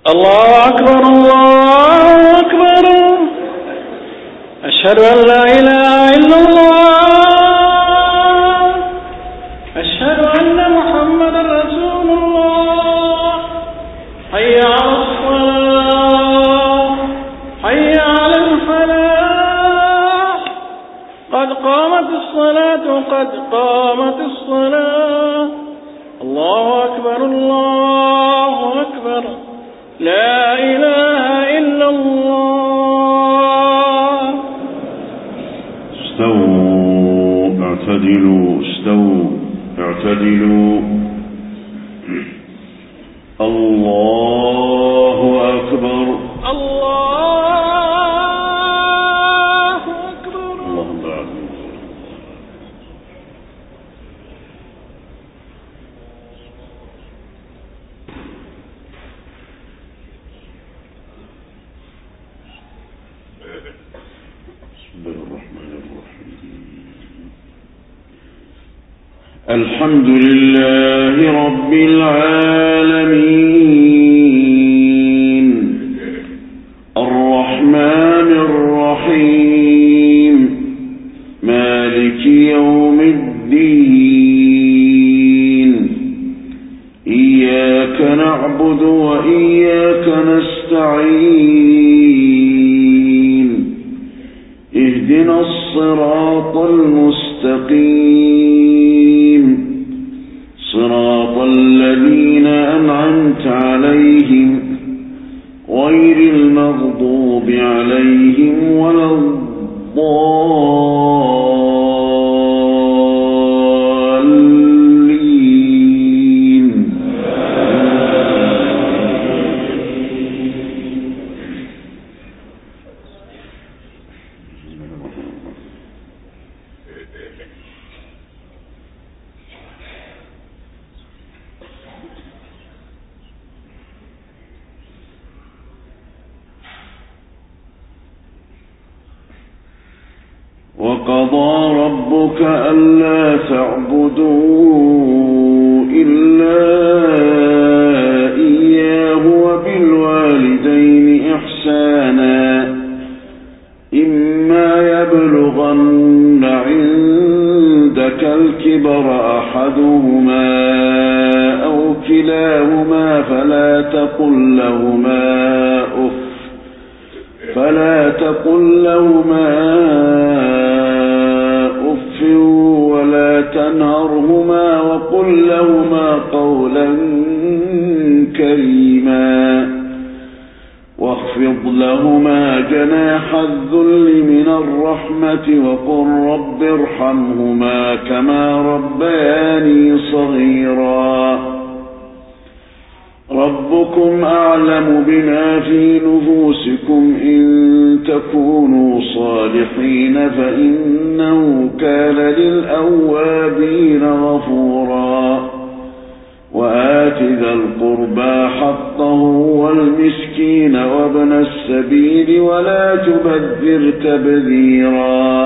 الله أكبر الله أكبر. أشهد أن لا إله إلا الله. أشهد أن محمدا رسول الله. حي على الصلاة حي على الفلاح. قد قامت الصلاة قد قامت الصلاة. الله أكبر الله أكبر. لا إله إلا الله. استووا اعتدلوا استووا اعتدلوا. الله أكبر الله أكبر. اللهم بارك. الحمد لله رب العالمين الرحمن الرحيم مالك يوم الدين. إياك نعبد وإياك نستعين. اهدنا الصراط المستقيم صراط الذين أنعمت عليهم غير المغضوب عليهم ولا الضالين. وقضى ربك ألا تعبدوا إلا إياه وبالوالدين إحسانا. إما يبلغن عندك الكبر أحدهما أو كلاهما فلا تقل لهما أف ولا تنهرهما وقل لهما قولا كريما. واخفض لهما جناح الذل من الرحمة وقل رب ارحمهما كما ربياني صغيرا. ربكم أعلم بما في نفوسكم إن تكونوا صالحين فإنه كان للأوابين غفورا. وآت ذا القربى حقه والمسكين وابن السبيل ولا تبذر تبذيرا.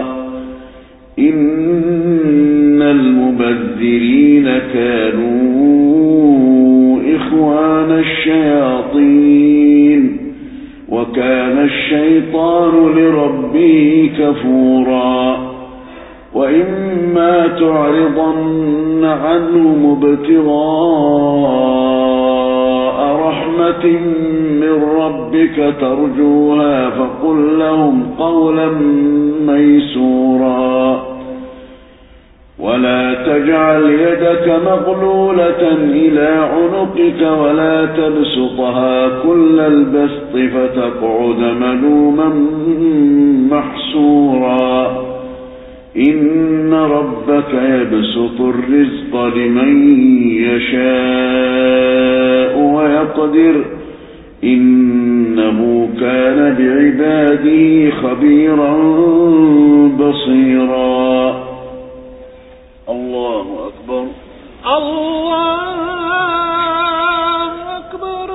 إن المبذرين كانوا إخوان الشياطين وكان الشيطان لربه كفورا. وإما تعرضن عنهم ابتغاء رحمة من ربك ترجوها فقل لهم قولا ميسورا. ولا تجعل يدك مغلولة إلى عنقك ولا تبسطها كل البسط فتقعد ملوما محسورا. إن ربك يبسط الرزق لمن يشاء ويقدر إنه كان بعباده خبيرا بصيرا. الله أكبر الله أكبر.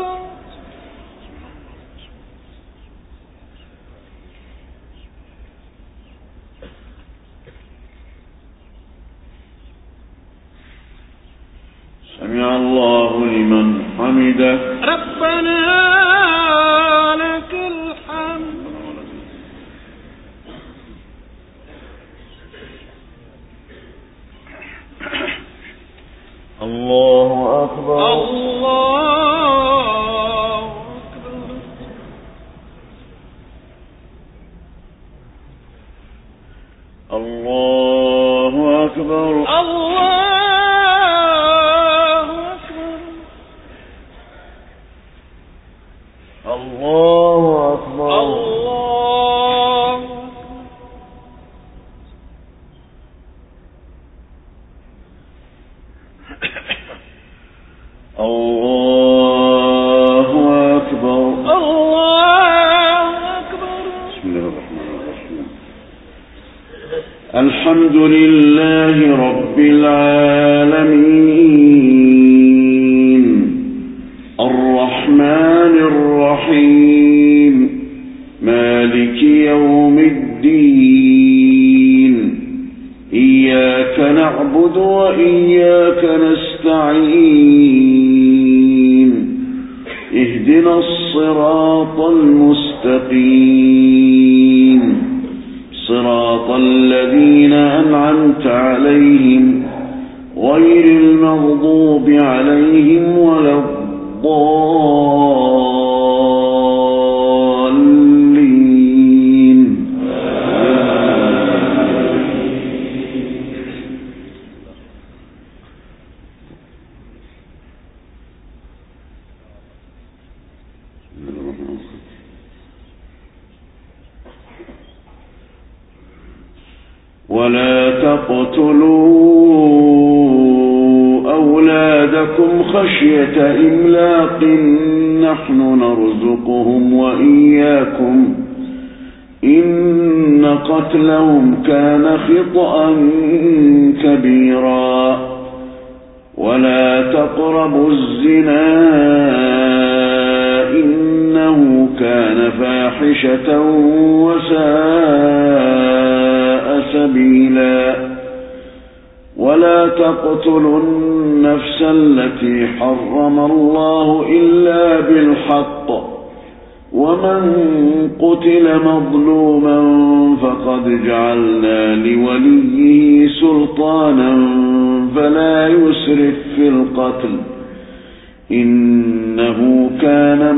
سمع الله لمن حمده. ربنا الله أكبر. الله الله أكبر. الله أكبر. بسم الله الرحمن الرحيم. الحمد لله رب العالمين الرحمن الرحيم مالك يوم الدين إياك نعبد وإياك نستعين اهدنا الصراط المستقيم صراط الذين أنعمت عليهم غير المغضوب عليهم ولا الضالين. ولا تقتلوا أولادكم خشية إملاق نحن نرزقهم وإياكم إن قتلهم كان خطأ كبيرا. ولا تقربوا الزنا إنه كان فاحشة وساء سبيلا. ولا تقتلوا النفس التي حرم الله إلا بالحق ومن قتل مظلوما فقد جعلنا لوليه سلطانا فلا يسرف في القتل إنه كان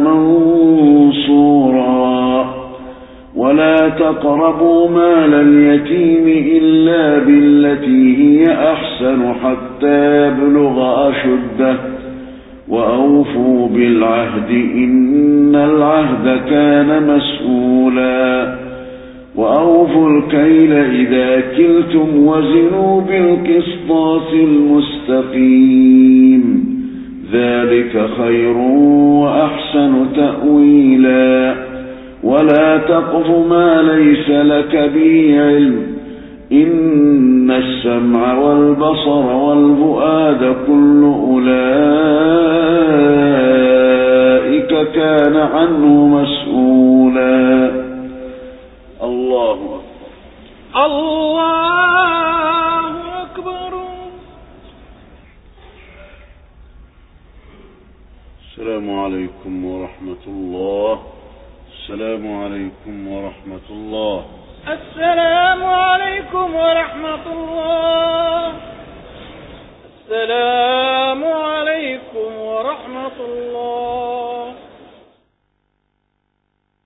منصورا. ولا تقربوا مال اليتيم إلا بالتي هي أحسن حتى يبلغ أشده وأوفوا بالعهد إن العهد كان مسؤولا. وأوفوا الكيل إذا كلتم وزنوا بالقسطاس المستقيم ذلك خير وأحسن تأويلا. ولا تقف ما ليس لك به علم إن السمع والبصر والفؤاد كل أولئك كان عنه مسؤولا. الله أكبر. الله أكبر. السلام عليكم ورحمة الله. السلام عليكم ورحمة الله. السلام عليكم ورحمة الله. السلام عليكم ورحمة الله.